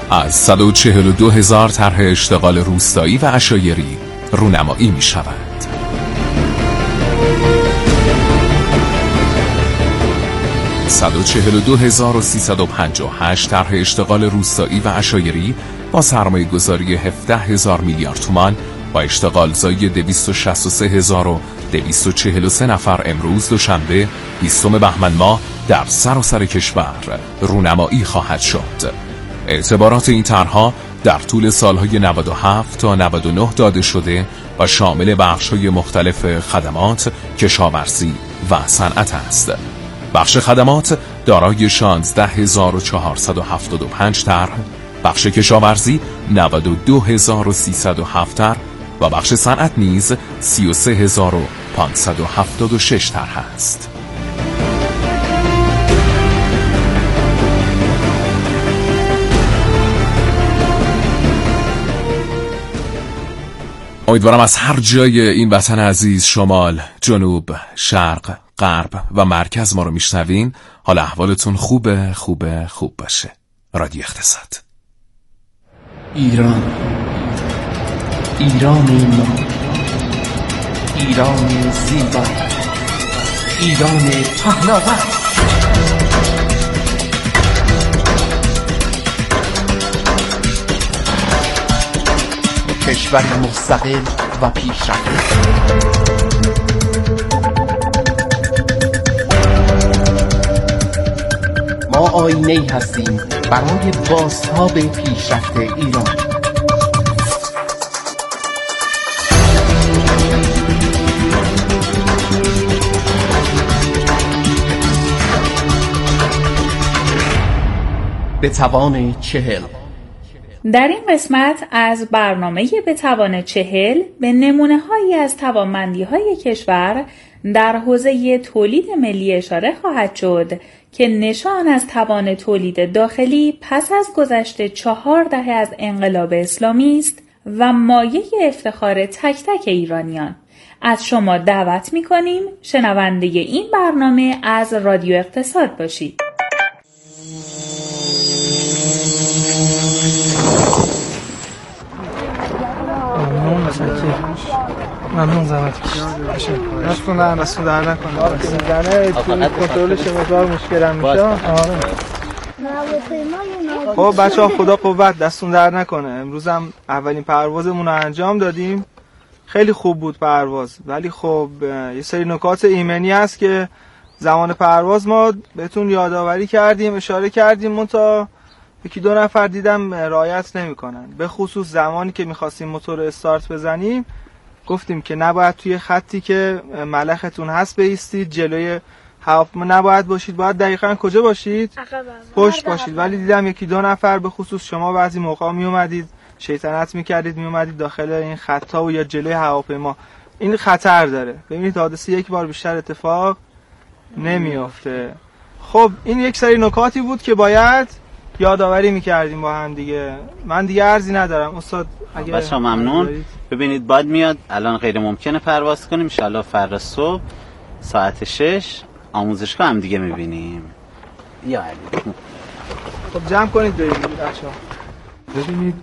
از 142,000 طرح اشتغال روستایی و عشایری رونمایی می شود. 142,358 طرح اشتغال روستایی و عشایری با سرمایه گذاری 17,000 میلیارد تومان با اشتغال زایی 263,243 نفر امروز دوشنبه 20 بهمن ماه در سراسر کشور رونمایی خواهد شد. اعتبارات این طرح‌ها در طول سالهای 97 تا 99 داده شده و شامل بخش‌های مختلف خدمات، کشاورزی و صنعت است. بخش خدمات دارای 16,475 طرح، بخش کشاورزی 92,307 طرح و بخش صنعت نیز 33,576 طرح است. امیدوارم از هر جای این وطن عزیز، شمال، جنوب، شرق، غرب و مرکز ما رو میشنوین، حال احوالتون خوب باشه. رادیو اقتصاد. ایران ما، ایران زیبا، ایران پهناور. کشور مستقل و پیشرفته. ما آینه‌ای هستیم برای بازتاب پیشرفت ایران. به توان 40. در این قسمت از برنامه به توان 40 به نمونه‌هایی از توانمندی‌های کشور در حوزه تولید ملی اشاره خواهد شد که نشان از توان تولید داخلی پس از گذشت 4 دهه از انقلاب اسلامی است و مایه افتخار تک تک ایرانیان. از شما دعوت می‌کنیم شنونده این برنامه از رادیو اقتصاد باشید. ممنون زحمت کشید. دستون در نکنه. میزنه تو کنترلش مقدار مشکلم میشه. آره. خب بچه‌ها خدا قوت، دستون در نکنه. امروز هم اولین پروازمون رو انجام دادیم. خیلی خوب بود پرواز، ولی خب یه سری نکات ایمنی هست که زمان پرواز ما بهتون یادآوری کردیم، اشاره کردیم، منتها یکی دو نفر دیدم رعایت نمی‌کنن. به خصوص زمانی که می‌خواستیم موتور استارت بزنیم گفتیم که نباید توی خطی که ملختون هست بایستید، جلوی هواپیما نباید باشید، باید دقیقاً کجا باشید؟ پشت باشید. ولی دیدم یکی دو نفر به خصوص شما بعضی موقع می اومدید شیطنت می‌کردید، می اومدید داخل این خطا و یا جلوی هواپیما. این خطر داره. ببینید حادثه یک بار بیشتر اتفاق نمیافته. خب این یک سری نکاتی بود که باید یادآوری می‌کردیم با هم دیگه. من دیگه عرضی ندارم استاد. اگه بچه‌ها ممنون. ببینید باد میاد، الان غیر ممکنه پرواز کنیم. ان شاءالله فردا صبح ساعت 6 آموزشگاه هم دیگه می‌بینیم. یا علی. خب جمع کنید بریم بچه‌ها. ببینید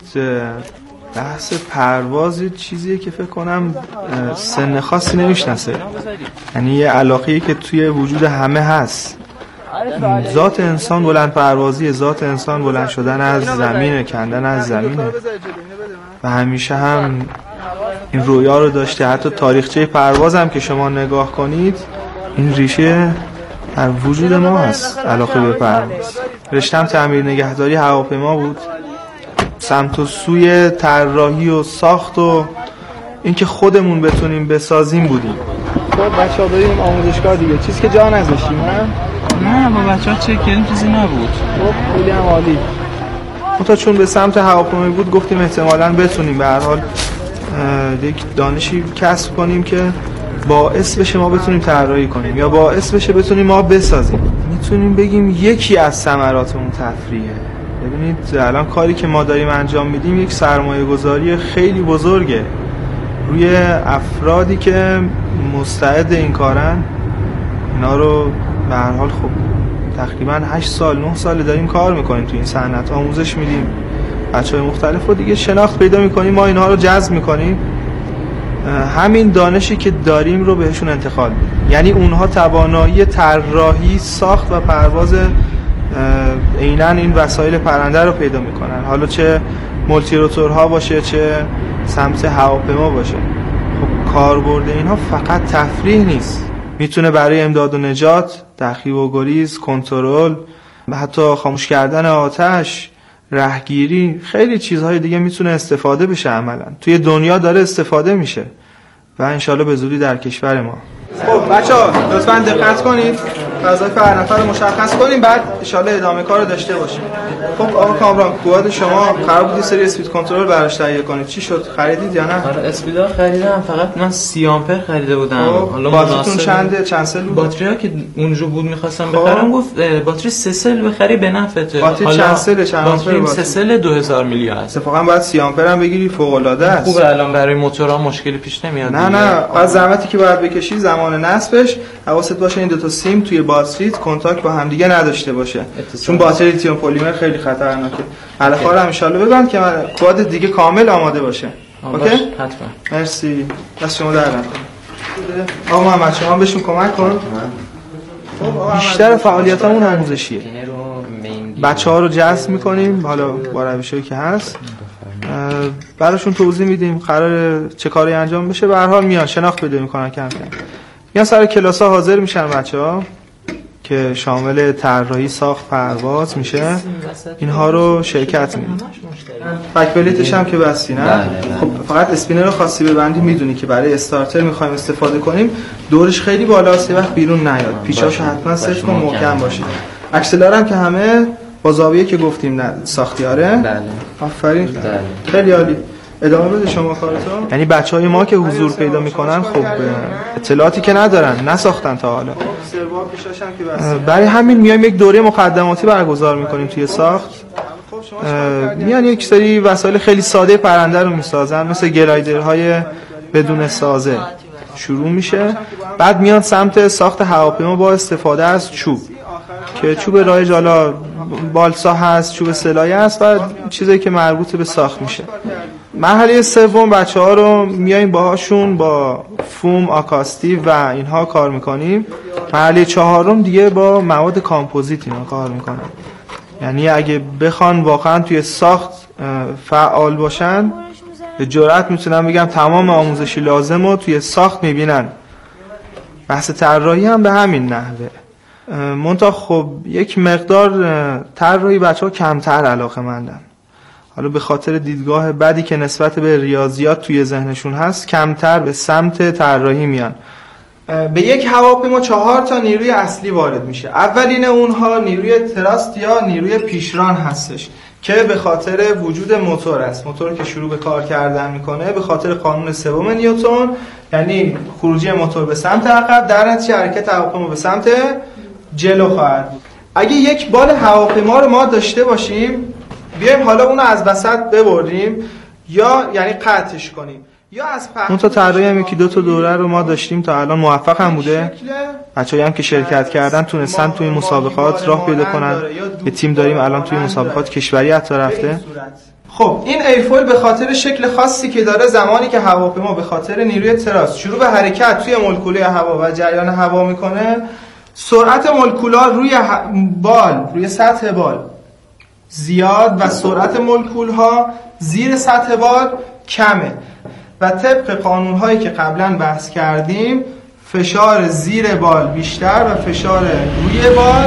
بحث پرواز چیزیه که فکر کنم سن خاصی نمیشناسه. یعنی یه علاقه‌ای که توی وجود همه هست. ذات انسان بلند پروازی، ذات انسان بلند شدن از زمینه، کندن از زمینه و همیشه هم این رویا رو داشته. حتی تاریخچه پرواز هم که شما نگاه کنید این ریشه در وجود ما هست. علاقه به پرواز. رشتم تعمیر نگهداری هواپیما بود. سمت و سوی طراحی و ساخت و اینکه خودمون بتونیم بسازیم بودیم. خب بچه‌ها بریم آموزشگاه دیگه. چیزی که جا نذاشتیم نه با بچه‌ها چک کردیم چیزی نبود. خب خیلی هم عالی. تا چون به سمت هواپیما بود گفتیم احتمالاً بتونیم به هر حال یک دانشی کسب کنیم که باعث بشه ما بتونیم طراحی کنیم یا باعث بشه بتونیم ما بسازیم. میتونیم بگیم یکی از ثمرات اون تفریحه. ببینید الان کاری که ما داریم انجام میدیم یک سرمایه گذاری خیلی بزرگه روی افرادی که مستعد این کارن. اینا رو به هر حال خب تقریبا 8 سال 9 سال داریم کار میکنیم تو این صنعت، آموزش میدیم بچه‌های مختلف و دیگه شناخت پیدا میکنیم، ما اینها رو جذب میکنیم، همین دانشی که داریم رو بهشون انتقال میدیم. یعنی اونها توانایی طراحی، ساخت و پرواز عیناً این وسایل پرنده رو پیدا میکنن، حالا چه مولتی روتورها باشه چه سمت هواپیما باشه. خب کاربرد اینها فقط تفریح نیست، میتونه برای امداد و نجات، تعقیب و گریز، کنترل، حتی خاموش کردن آتش، رهگیری، خیلی چیزهای دیگه میتونه استفاده بشه. عملا توی دنیا داره استفاده میشه و انشالله به زودی در کشور ما. خب بچه‌ها لطفاً دقت کنید، وظایف هر نفر رو مشخص کنیم، بعد انشالله ادامه کار رو داشته باشیم. خب آقا کامران، قواد شما قرار بود سری اسپید کنترل براش تهیه کنید، چی شد؟ خریدید یا نه؟ آره اسپیدا خریدم، فقط من 30 آمپر خریده بودم. حالا باتریتون چنده؟ چند سل بود؟ باتری‌ها که اونجا بود می‌خواستم بخرم، گفت باتری 3 سل بخری به نفعته. باتری چند سله؟ چند آمپر؟ باتری 3 سل 2000 میلی هست. اتفاقا باید 30 آمپر هم بگیری، فوق‌العاده است. خوبه الان برای موتورها مشکلی پیش نمیاد. نه از زحمتی که باید بکشی زمان نصبش حواست باشه این دو تا سیم توی باتریت کنتاکت با هم دیگه نداشته باشه، چون باتری لیتیوم پلیمر خیلی خطرناکه. علاوه ان شاء الله ببند که کد دیگه کامل آماده باشه. اوکی؟ حتما. مرسی. دست شما در نکنه. آقا محمد شما بهشون کمک کن. بیشتر فعالیتامون آموزشیه. بچه‌ها رو جذب می‌کنیم، حالا با روشی که هست براشون توضیح میدیم قرار چه کاری انجام بشه. به هر حال میان شناخت پیدا می‌کنن کم کم. میان سر کلاس‌ها حاضر میشن بچه‌ها که شامل طراحی، ساخت، پرواز میشه، اینها رو شرکت میدیم. بک بلیتش هم که بستی نه؟ خب فقط اسپینر رو خاصی ببندی، میدونی که برای استارتر میخوایم استفاده کنیم دورش خیلی بالاست، یه وقت بیرون نیاد، پیچاشو حتما صفر کن، محکم باشه. اکسلر هم که همه با زاویه که گفتیم نه ساختیاره. بله. آفرین. خیلی عالی. ادامه بده شما کارتو. یعنی بچهای ما که حضور پیدا میکنن خب اطلاعاتی که ندارن، نساختن تا حالا. برای همین میایم یک دوره مقدماتی برگزار میکنیم توی ساخت. میان یک سری وسایل خیلی ساده پرنده رو میسازن، مثل گلایدرهای بدون سازه شروع میشه. بعد میان سمت ساخت هواپیما با استفاده از چوب که چوب رایج حالا بالسا هست، چوب سلایه هست و چیزایی که مربوط به ساخت میشه. مرحله سوم بچه‌ها رو میایم باهاشون با فوم، آکاستی و اینها کار میکنیم. مرحله چهارم دیگه با مواد کامپوزیت اینا کار میکنیم. یعنی اگه بخوان واقعا توی ساخت فعال باشن، به جرئت میتونم بگم تمام آموزشی لازم رو توی ساخت میبینن. بحث طراحی هم به همین نحوه. منتها خب یک مقدار طراحی بچه‌ها کمتر علاقه‌مندن. حالا به خاطر دیدگاه بدی که نسبت به ریاضیات توی ذهنشون هست کمتر به سمت طراحی میان. به یک هواپیما 4 تا نیروی اصلی وارد میشه. اولین اونها نیروی تراست یا نیروی پیشران هستش که به خاطر وجود موتور است. موتور که شروع به کار کردن میکنه به خاطر قانون سوم نیوتن، یعنی خروجی موتور به سمت عقب، در نتیجه حرکت هواپیما به سمت جلو خواهد بود. اگه یک بال هواپیما رو ما داشته باشیم، بیایم حالا اونو از وسط ببریم یا یعنی قطعش کنیم یا از اون تا طراحی هم یکی 2 تا دوره رو ما داشتیم تا الان موفق هم بوده. بچه‌ای هم که شرکت کردن تونستن توی مسابقات راه پیدا کنن. یه تیم داریم الان توی مسابقات کشوری حتی رفته. خب این ایرفویل به خاطر شکل خاصی که داره، زمانی که هواپیما به خاطر نیروی تراست شروع به حرکت توی مولکوله هوا و جریان هوا میکنه، سرعت مولکول‌ها روی سطح بال زیاد و سرعت مولکول‌ها زیر سطح بال کمه و طبق قانون‌هایی که قبلا بحث کردیم فشار زیر بال بیشتر و فشار روی بال.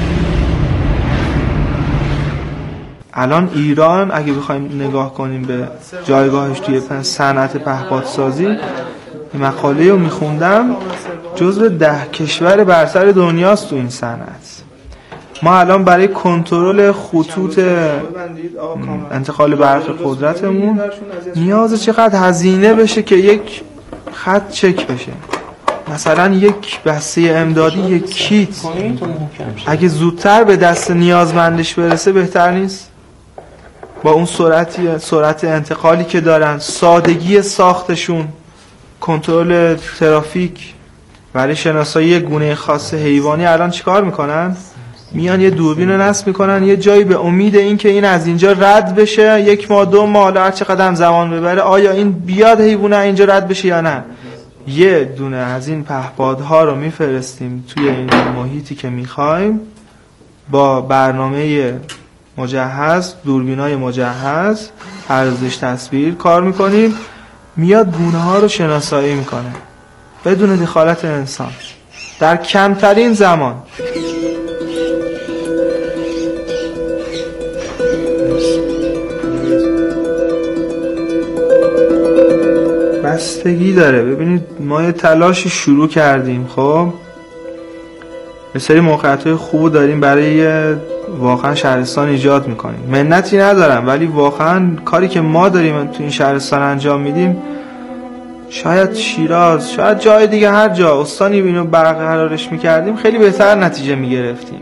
الان ایران اگه بخوایم نگاه کنیم به جایگاهش توی صنعت پهپادسازی، مقاله رو میخوندم جزو 10 کشور برتر دنیاست تو این صنعت. ما الان برای کنترل خطوط انتقال برق قدرتمون نیاز چقدر هزینه بشه که یک خط چک بشه. مثلا یک بسته امدادی، یک کیت اگه زودتر به دست نیازمندش برسه بهتر نیست؟ با اون سرعت انتقالی که دارن، سادگی ساختشون، کنترل ترافیک، برای شناسایی گونه خاص حیوانی الان چیکار میکنن؟ میان یه دوربین رو نصب میکنن یه جایی به امید این که این از اینجا رد بشه، 1 ماه 2 ماه هر چقدر زمان ببره، آیا این بیاد حیوانه اینجا رد بشه یا نه. یه دونه از این پهپادها رو میفرستیم توی این محیطی که میخوایم با برنامه مجهز، دوربینای مجهز، پردازش تصویر کار میکنیم، میاد گونه ها رو شناسایی میکنه بدون دخالت انسان در کمترین زمان. بستگی داره. ببینید ما یه تلاشی شروع کردیم، خب یه سری موقعیت‌های خوب داریم برای واقعا شهرستان ایجاد میکنیم، منتی ندارم، ولی واقعا کاری که ما داریم تو این شهرستان انجام میدیم، شاید شیراز، شاید جای دیگه، هر جا استانی اینو برقرارش میکردیم خیلی بهتر نتیجه میگرفتیم.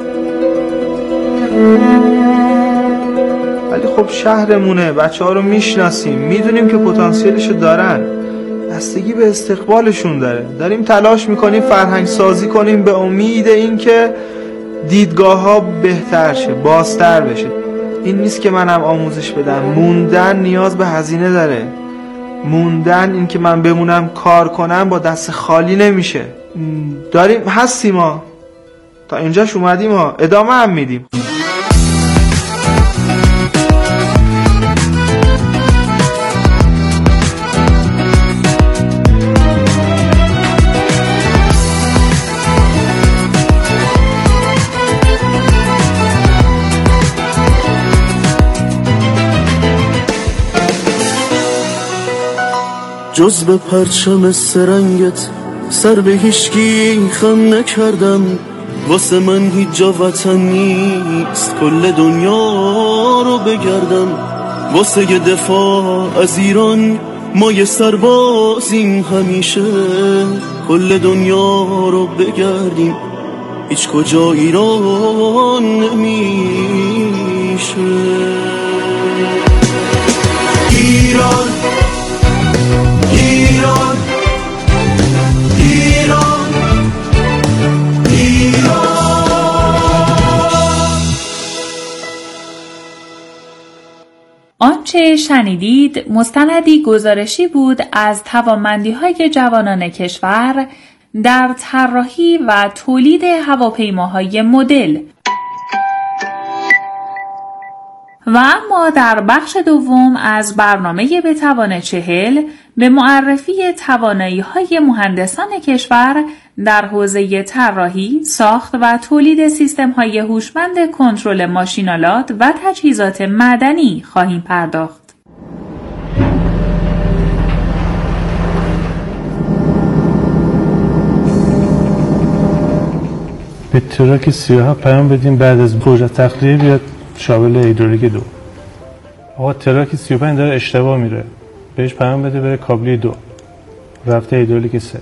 ولی خب شهرمونه، بچه ها رو میشناسیم، میدونیم که پتانسیلشو دارن، بستگی به استقبالشون داره. داریم تلاش میکنیم فرهنگ سازی کنیم به امید این که دیدگاه ها بهتر شه، بازتر بشه. این نیست که منم آموزش بدم، موندن نیاز به هزینه داره. موندن این که من بمونم کار کنم با دست خالی نمیشه. داریم هستیم ها، تا اینجاش اومدیم ها، ادامه هم میدیم. جز به پرچم سرنگت سر به هیچکی خم نکردم، واسه من هیچ جا وطن نیست کل دنیا رو بگردم، واسه یه دفاع از ایران ما یه سربازیم، همیشه کل دنیا رو بگردیم، هیچ کجا ایران نمیشه. ایران ایران ایران ایران. آنچه شنیدید مستندی گزارشی بود از توانمندی‌های جوانان کشور در طراحی و تولید هواپیماهای مدل. و اما در بخش دوم از برنامه به توان 40 به معرفی توانایی‌های مهندسان کشور در حوزه طراحی، ساخت و تولید سیستم‌های هوشمند کنترل ماشین‌آلات و تجهیزات معدنی خواهیم پرداخت. به تراک 37 پیام بدیم بعد از پروژه تخلیه بیاد شابل هیدرولیک 2. آقا تراک 35 داره اشتباه میره، بهش پیام بده بره کابلی 2 رفته هیدرولیک 3.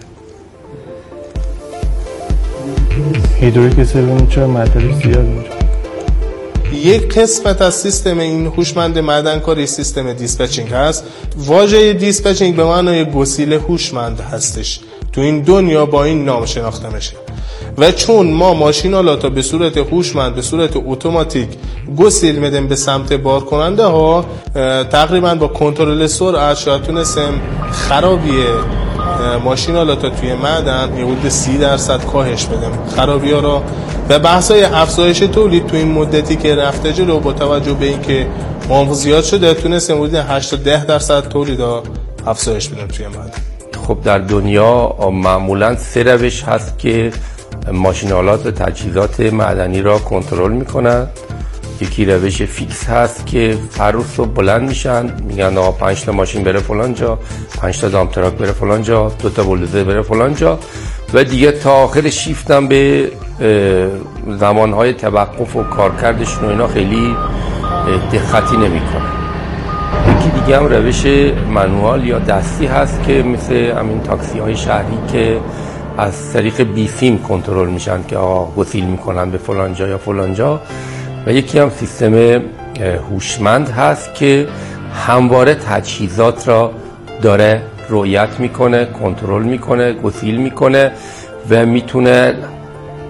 هیدرولیک 3 ببینید چرا معطلی زیاد میره. یک قسمت از سیستم این هوشمند معدنکاری سیستم دیسپچینگ هست. واژه دیسپچینگ به معنای گسیل هوشمند هستش، تو این دنیا با این نام شناخته میشه. و چون ما ماشین‌آلات به صورت هوشمند، به صورت اتوماتیک گسیل میدیم به سمت بار کننده ها، تقریبا با کنترل سرعت شاید تونستیم خرابی ماشین‌آلات توی معدن حدود 30% کاهش بدیم خرابی ها را. و بحث‌های افزایش تولید تو این مدتی که رفته جلو با توجه به اینکه مامور زیاد شده تونستیم حدود 8 تا 10% تولید ها افزایش بدیم توی معدن. خب در دنیا معمولاً 3 روش هست که ماشین‌آلات و تجهیزات معدنی را کنترل میکنن. یکی روش فیکس هست که هر روز صبح بلند میشن میگن 5 تا ماشین بره فلان جا، 5 تا دام تراک بره فلان جا، 2 تا بولدوزر بره فلان جا، و دیگه تا آخر شیفت هم به زمانهای توقف و کارکردشون و اینا خیلی دقتی نمیکنن. یکی دیگه هم روش منوال یا دستی هست که مثل همین تاکسی های شهری که از طریق بیسیم کنترل میشن که گسیل میکنن به فلان جا یا فلان جا. و یکی هم سیستم هوشمند هست که همواره تجهیزات را داره رؤیت میکنه، کنترل میکنه، گسیل میکنه و میتونه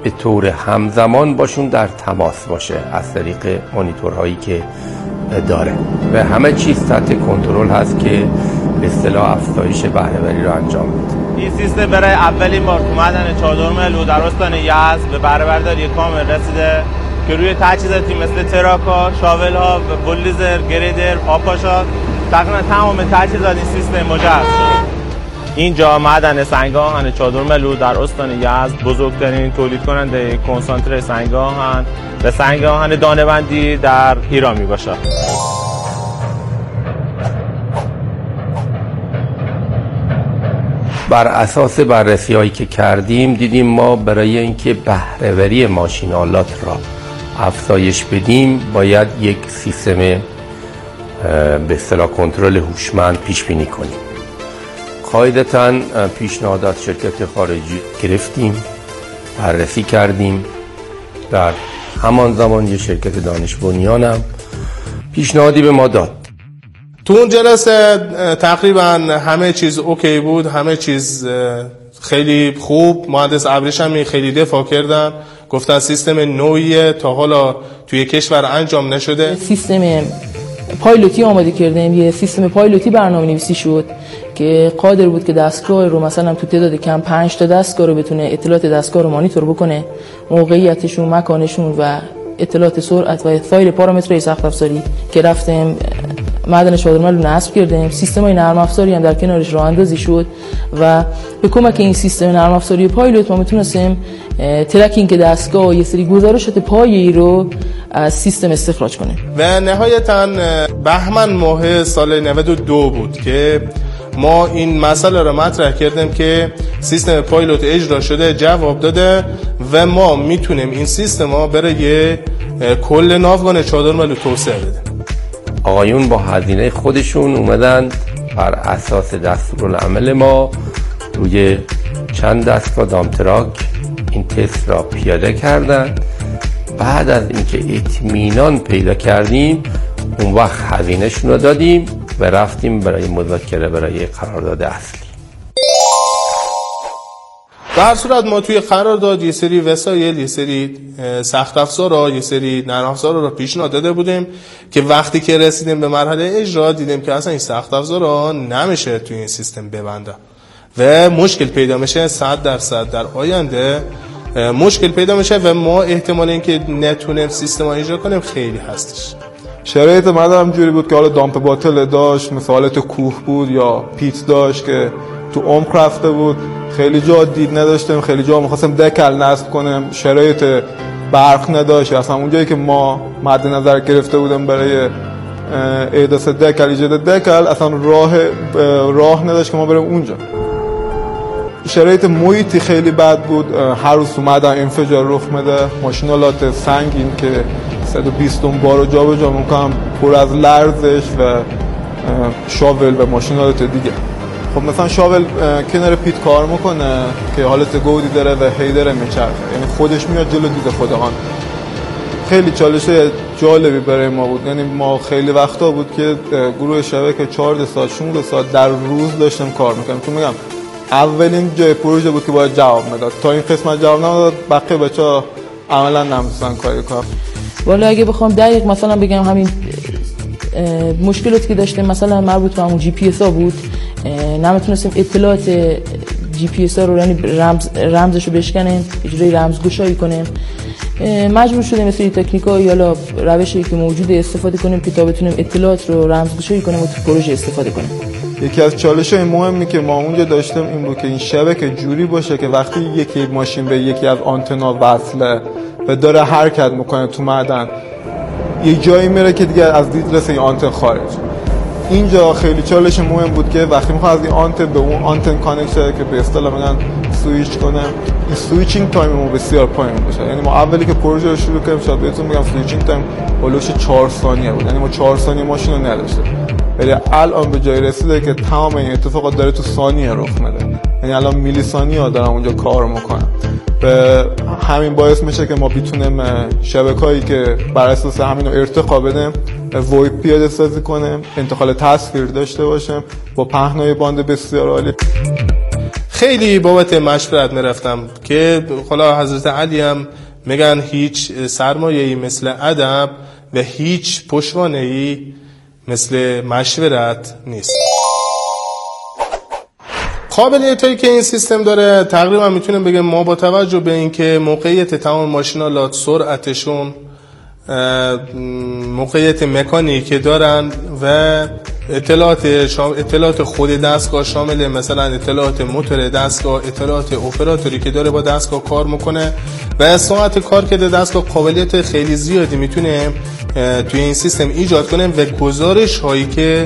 به طور همزمان باشون در تماس باشه از طریق مانیتورهایی که داره و همه چیز تحت کنترل هست که به اصطلاح افزایش بهره‌وری رو انجام میده. این سیستم برای اولین بار تو معدن چادرملو در استان یزد به بهره‌برداری کامل رسیده که روی تجهیزاتی مثل تراک‌ها، شاول‌ها، بولدوزر، گریدر، پاپاشا تقریبا تمام تجهیزات این سیستم مجهز شد. اینجا معدن سنگ‌آهن چادرملو در استان یزد بزرگترین تولید کننده کنسانتره سنگ‌آهن و سنگ‌آهن دانه‌بندی در ایران میباشد. بر اساس بررسی‌هایی که کردیم دیدیم ما برای اینکه بهره‌وری ماشین‌آلات را افزایش بدیم باید یک سیستم به اصطلاح کنترل هوشمند پیش بینی کنیم. قاعدتاً پیشنهادات شرکت خارجی گرفتیم، بررسی کردیم. در همان زمان یه شرکت دانش بنیانم پیشنهادی به ما داد. تو اون جلسه تقریبا همه چیز اوکی بود، همه چیز خیلی خوب. مهندس ابریشمی خیلی دفاع کردن، گفتن سیستم نوعیه تا حالا توی کشور انجام نشده. سیستم پایلوتی آماده کردیم، یه سیستم پایلوتی برنامه نویسی شد که قادر بود که دستگاه رو مثلا تو تعداد کم 5 تا دستگاه رو بتونه اطلاعات دستگاه رو مانیتور بکنه، موقعیتشون، مکانشون و اطلاعات سرعت و فایل پارامترهای سخت افزاری که رفتیم معدن چادرملو نصب کردیم. سیستم‌های نرم افزاری هم در کنارش راه اندازی شد و به کمک این سیستم نرم افزاری پایلوت ما میتونستیم ترکینگ دستگاه و یه سری گزارشات پایه‌ای رو از سیستم استخراج کنیم. و نهایتاً بهمن ماه سال 92 بود که ما این مسئله رو مطرح کردیم که سیستم پایلوت اجرا شده، جواب داده و ما میتونیم این سیستم رو برای کل ناوگان چادرملو توسعه بدیم. آقایون با هزینه خودشون اومدن بر اساس دستورالعمل ما روی چند دستگاه دامتراک این تست را پیاده کردن. بعد از اینکه اطمینان پیدا کردیم اون وقت هزینه‌شون رو دادیم و رفتیم برای مذاکره برای قرارداد اصلی. در صورت ما توی قرارداد یه سری وسایل، یه سری سخت افزارا، یه سری نرم افزارا رو پیشنهاد داده بودیم که وقتی که رسیدیم به مرحله اجرا دیدیم که اصلا این سخت افزارا نمیشه توی این سیستم ببنده و مشکل پیدا میشه. 100% در آینده مشکل پیدا میشه و ما احتمال اینکه نتونیم سیستم رو اجرا کنیم خیلی هستش. شرایط مدام جوری بود که حالا دامپ باتل داشت، مثل حالت کوه بود یا پیت داشت که تو عمق رفته بود، خیلی جا دید نداشتیم، خیلی جا می‌خواستیم دکل نصب کنیم، شرایط برق نداشت. اصلا اونجایی که ما مد نظر گرفته بودیم برای احداث دکل، ایجاد دکل، اصلا راه نداشت که ما بریم اونجا. شرایط محیطی خیلی بد بود، هر روز اومدن انفجار رخ میده، ماشینالات سنگین که 120 تن بارو جابجا میکنم پر از لرزش و شاول و ماشینالات دیگه. خب مثلا شاول کنار پیت کار میکنه که حالت گودی داره و هی داره میچرخه، یعنی خودش میاد جلو دید خودهان. خیلی چالش جالبی برای ما بود، یعنی ما خیلی وقتا بود که گروه شبکه 14 ساعت 16 ساعت در روز داشتیم کار میکنیم. چون میگم اولین جای پروژه بود که باید جواب میداد، تا این قسمت جواب نداد بقیه بچه‌ها عملا نمی‌تونن کاری کنن. والا اگه بخوام دقیق مثلا بگم همین مشکلاتی که داشتیم مثلا مربوط به همون جی پی اس ها بود، نمیتونستیم اطلاعات جی پی اس ها رو یعنی رمزش رو بشکنیم، اجرای رمزگشایی کنیم. مجبور شدیم مثل تکنیک‌ها یا روشی که موجوده استفاده کنیم که تا بتونیم اطلاعات رو رمزگشایی کنیم و تو پروژه استفاده کنیم. یکی از چالش‌های مهمی که ما اونجا داشتیم این بود که این شبکه جوری باشه که وقتی یکی ماشین به یکی از آنتنا وصله و داره حرکت میکنه تو معدن، یه جایی میره که دیگه از دیدرس این آنتن خارج. اینجا خیلی چالش مهم بود که وقتی میخواد از این آنتن به اون آنتن کانکت شه که به اصطلاح میگن سوئیچ کنه، این سوئیچینگ تایممون بسیار پایین باشه. یعنی ما اولی که پروژه رو شروع کردیم شاید بهتون میگم سوئیچینگ تایم هولوش 4 ثانیه بود، یعنی ما 4 ثانیه ماشین رو نداشتیم. ولی الان به جای رسیده که تمام این اتفاقات داره تو ثانیه رخ میده، یعنی الان میلی ثانیه ها دارن اونجا کار میکنن. به همین باعث میشه که ما بتونیم شبکه‌ای که بر اساس همین رو ارتقا بدیم، وایپ پیاده سازی کنیم، انتقال تصویر داشته باشیم با پهنای باند بسیار عالی. خیلی بابت مشورت میرفتم که خلا حضرت علی هم میگن هیچ سرمایه‌ای مثل ادب و هیچ پشتوانه‌ای مثل مشورت نیست. قابلیتایی که این سیستم داره تقریبا میتونیم بگم ما با توجه به اینکه موقعیت تمام ماشینالات، سرعتشون، موقعیت مکانیکی دارن و اطلاعات خود دستگاه شامل مثلا اطلاعات موتور دستگاه، اطلاعات اپراتوری که داره با دستگاه کار میکنه و ساعت کار که دستگاه قابلیت خیلی زیادی میتونه توی این سیستم ایجاد کنه و گزارش هایی که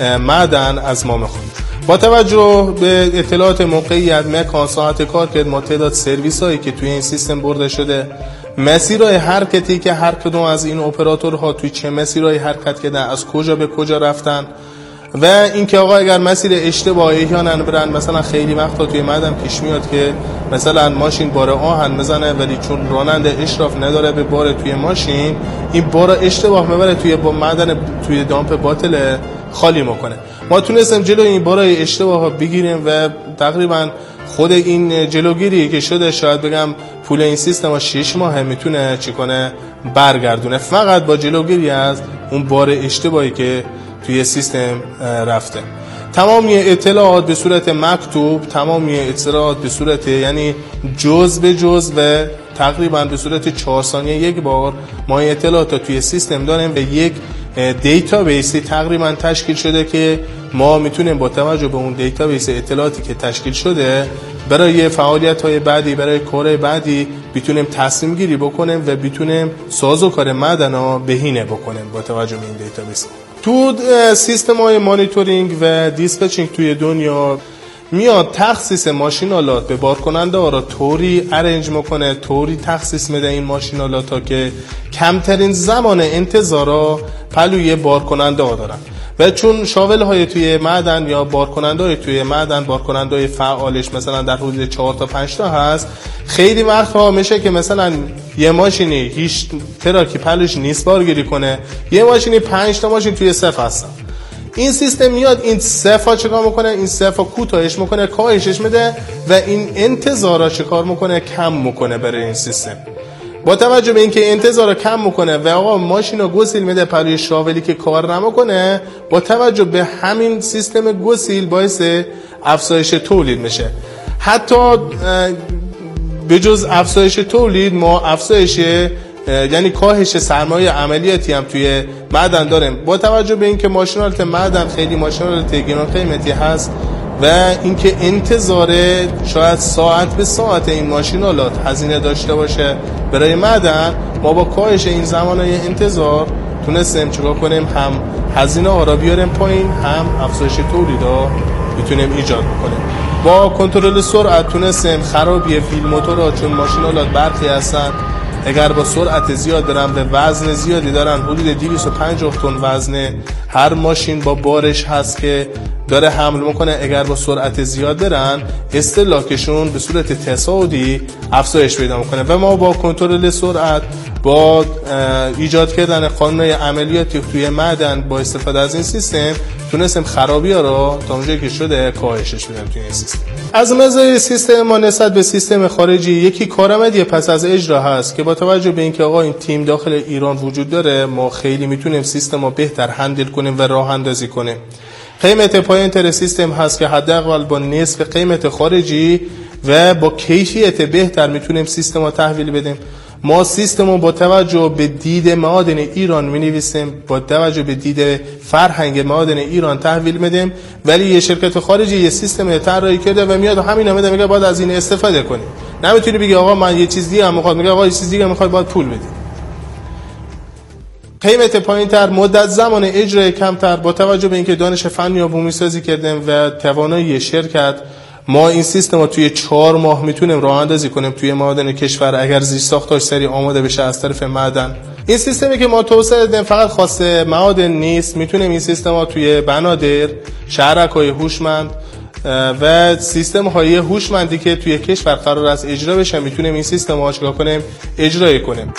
معدن از ما میخواد. با توجه به اطلاعات موقعیت، مکان، ساعت کار که ما تعداد سرویس هایی که توی این سیستم برده شده، مسیرهای حرکتی که هر کدوم از این اپراتورها توی چه مسیرهای حرکت کردن، از کجا به کجا رفتن و اینکه آقا اگر مسیر اشتباهی یا برن، مثلا خیلی وقتا توی معدن پیش میاد که مثلا ماشین بار آهن میزنه ولی چون راننده اشراف نداره به بار توی ماشین، این بار اشتباه میبره توی با معدن توی دامپ باطل خالی میکنه. ما تونستیم جلوی این بارای اشتباه ها بگیریم و تقریبا خود این جلوگیری که شده شاید بگم پول این سیستم ها 6 ماه میتونه چیکنه برگردونه، فقط با جلوگیری از اون بار اشتباهی که توی سیستم رفته. تمامی اطلاعات به صورت مکتوب، تمامی اطلاعات به صورت یعنی جز به جز و تقریبا به صورت 4 ثانیه یک بار ما اطلاعات توی سیستم داریم و یک دیتابیسی تقریبا تشکیل شده که ما میتونیم با توجه به اون دیتابیس اطلاعاتی که تشکیل شده برای فعالیت‌های بعدی، برای کارهای بعدی بتونیم تصمیم گیری بکنیم و بتونیم سازوکار معدن‌ها بهینه بکنیم با توجه به این دیتابیس. تو سیستم‌های مانیتورینگ و دیسپچینگ توی دنیا میاد تخصیص ماشینالات به بارکننده ها را طوری ارنج میکنه، طوری تخصیص میده این ماشینالات ها که کمترین زمان انتظار را پلوی بارکننده ها دارن و چون شاول های توی معدن یا بارکننده های توی معدن بارکننده های فعالش مثلا در حدود 4 تا 5 تا هست، خیلی وقتها میشه که مثلا یه ماشینی هیچ تراکی پلوش نیست بارگیری کنه، یه ماشینی 5 تا ماشین توی صف هستن. این سیستم میاد این صفا چیکار میکنه؟ این صفا کوتاهش میکنه، کاهشش میده و این انتظارا چیکار میکنه؟ کم میکنه برای این سیستم. با توجه به اینکه انتظارا کم میکنه و آقا ماشینو گسیل میده پروی شاولی که کار نمیکنه، با توجه به همین سیستم گسیل باعث افزایش تولید میشه. حتی به جز افزایش تولید ما افزایش یعنی کاهش سرمایه عملیاتی هم توی معدن داریم. با توجه به اینکه ماشینالات معدن خیلی ماشینالات گران قیمتی هست و اینکه انتظار شاید ساعت به ساعت این ماشینالات هزینه داشته باشه برای معدن، ما با کاهش این زمانهای انتظار تونستیم چیکار کنیم؟ هم هزینه ها را بیاریم پایین، هم افزایش تولیدها میتونیم ایجاد بکنیم. با کنترل سرعت تونستیم خرابی فیل موتورها، چون ماشینالات برقی هستن، اگر با سرعت زیاد برن و وزن زیادی دارن، حدود 250 تن وزن هر ماشین با بارش هست که داره حمل میکنه، اگر با سرعت زیاد برن استهلاکشون به صورت تصاعدی افزایش پیدا میکنه و ما با کنترل سرعت، با ایجاد کردن قانونهای عملیاتی توی معدن با استفاده از این سیستم تونستیم خرابی ها را تا اونجایی که شده کاهشش بدیم توی این سیستم. از مزایای سیستم ما نسبت به سیستم خارجی یکی کارآمدی پس از اجرا هست که با توجه به اینکه آقا این تیم داخل ایران وجود داره، ما خیلی میتونیم سیستم رو بهتر هندل کنیم و راه اندازی کنیم. قیمت پایین‌تر سیستم هست که حداقل با نصف قیمت خارجی و با کیفیت بهتر میتونیم سیستم رو تحویل بدیم. ما سیستم رو با توجه به دید معادن ایران می‌نویسیم، با توجه به دید فرهنگ معادن ایران تحویل میدیم، ولی یه شرکت خارجی یه سیستم طراحی کرده و میاد همین میگه باید از این استفاده کنی. نمیتونی بگی آقا من یه چیز دیگه میخوام، میگه آقا یه چیز دیگه میخواد باید پول بدی. قیمت پایین‌تر، مدت زمان اجرای کمتر، با توجه به اینکه دانش فنی و بومی‌سازی کردیم و توانایی شرکت، ما این سیستم رو توی 4 ماه میتونیم راه اندازی کنیم توی معادن کشور اگر زیرساختاش سری آماده بشه از طرف معدن. این سیستمی که ما توسعه دادیم فقط خاص معادن نیست، میتونیم این سیستم رو توی بنادر، شهرک‌های هوشمند و سیستم های هوشمندی که توی کشور قرار است اجرا بشه میتونیم این سیستم رو چیکار کنیم؟ اجرا کنیم.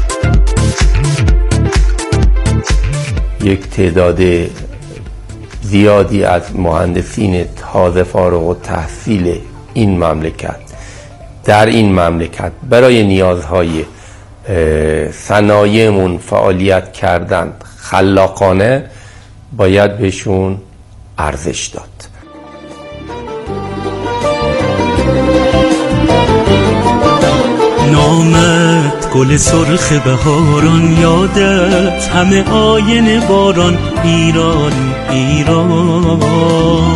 یک تعداد زیادی از مهندسین تازه فارغ التحصیل این مملکت در این مملکت برای نیازهای صنایعمون فعالیت کردن خلاقانه، باید بهشون ارزش داد. نامت گل سرخ بهاران، یادت همه آینه باران، ایران ایران.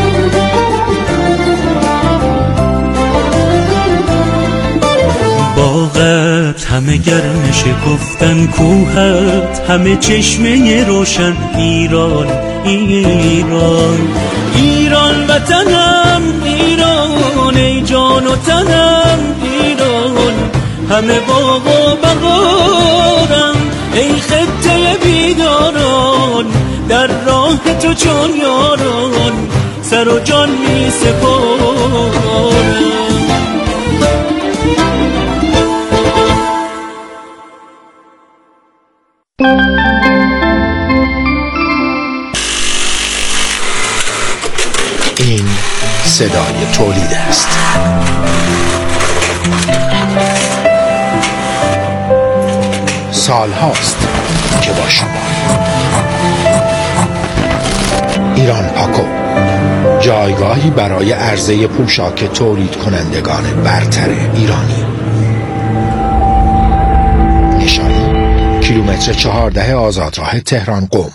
باغت همه گرمش گفتن، کوهت همه چشمه روشن، ایران ایران. ایران وطنم ایران، ای جان و تنم ایران، همه باغ و بهارم، ای خطه بیداران، در راه تو چون یاران، سر و جان می سپارم. این صدای تولید است. سال هاست که با شما. ایران پاکو، جایگاهی برای عرضه پوشاک تولید کنندگان برتر ایرانی. نشانی کیلومتر 14 آزادراه تهران قم.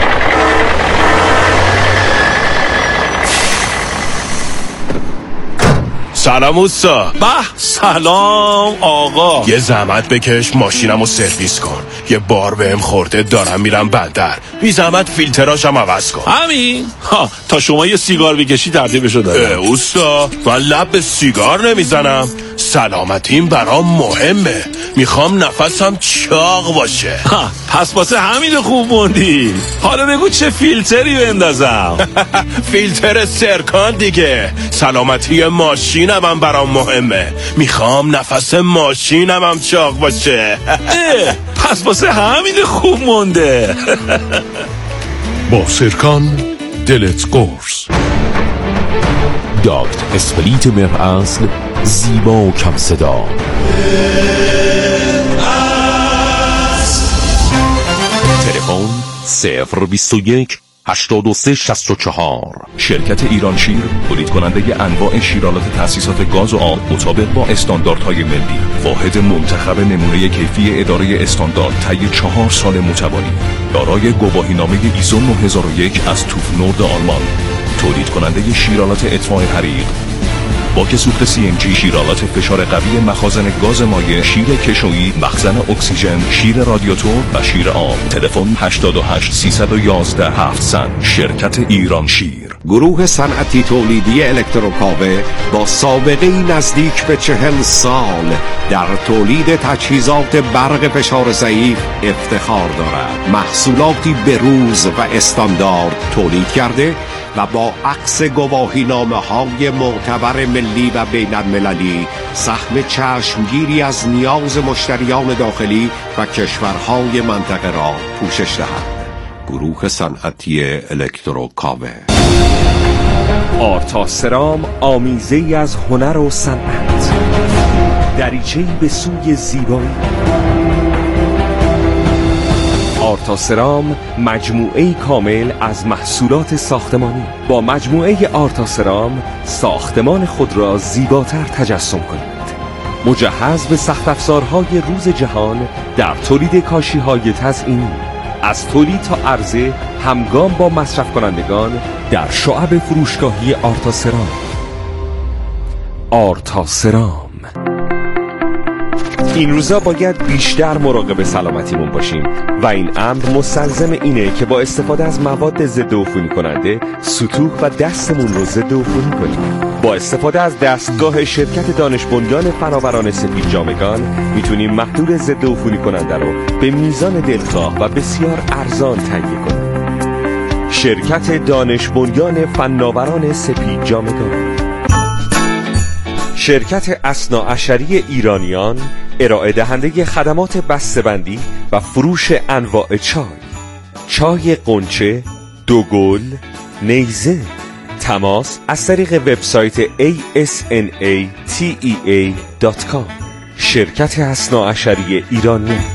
سلام اوستا. سلام آقا. یه زحمت بکش ماشینمو سرویس کن. یه بار بهم خورده دارم میرم بندر. بی زحمت فیلتراشم عوض کن. همین؟ تا شما یه سیگار بکشی ترتیبشو دارم. اوستا من لب به سیگار نمیزنم. سلامتیم برام مهمه. میخوام نفسم چاق باشه. پس واسه همین خوب موندی. حالا بگو چه فیلتری بندازم؟ فیلتر سرکان دیگه. سلامتی ماشینم هم برام مهمه. میخوام نفس ماشینم هم چاق باشه. پس واسه همین خوب مونده. با سرکان دلت قرص. داکت اسپلیت مهر اصل، زیبا و کم صدا. تلفن 021 83 64. شرکت ایران شیر تولید کننده انواع شیرالات تأسیسات گاز و آب مطابق با استانداردهای ملی. واحد منتخب نمونه کیفی اداره استاندارد طی 4 سال متوالی. دارای گواهینامه ایزو 9001 از توف نورد آلمان. تولید کننده شیرالات اطفاء حریق، باک سوخت CNG، شیرالات فشار قوی مخازن گاز مایع، شیر کشویی، مخزن اکسیژن، شیر رادیاتور و شیر آب. تلفن 88 311 700. شرکت ایران شیر. گروه صنعتی تولیدی الکتروکاوه با سابقه نزدیک به 40 سال در تولید تجهیزات برق فشار ضعیف افتخار دارد. محصولاتی بروز و استاندارد تولید کرده و با عکس گواهینامه‌های معتبر ملی و بین‌المللی سهم چشمگیری از نیاز مشتریان داخلی و کشورهای منطقه را پوشش دهد. گروه صنعتی الکتروکاوه. آرتاسرام آمیزه‌ای از هنر و صنعت، دریچه‌ای به سوی زیبایی. آرتاسرام مجموعه‌ای کامل از محصولات ساختمانی. با مجموعه آرتاسرام ساختمان خود را زیباتر تجسم کنید. مجهز به سخت افزارهای روز جهان در تولید کاشی‌های تزئینی. از تولید تا عرضه همگام با مصرف کنندگان در شعب فروشگاهی آرتاسرام. آرتاسرام. این روزا باید بیشتر مراقب سلامتیمون باشیم و این امر مستلزم اینه که با استفاده از مواد ضد عفونی کننده سطوح و دستمون رو ضد عفونی کنیم. با استفاده از دستگاه شرکت دانش بنیان فناوران سپید جامگان میتونیم محلول ضد عفونی کننده رو به میزان دلخواه و بسیار ارزان تهیه کنیم. شرکت دانش بنیان فناوران سپید جامگان. شرکت اثناعشری ایرانیان، ارائه دهنده خدمات بسته‌بندی و فروش انواع چای. چای قنچه، دوگل، نیزه. تماس از طریق وبسایت asnatea.com. شرکت اثنا عشری ایرانی.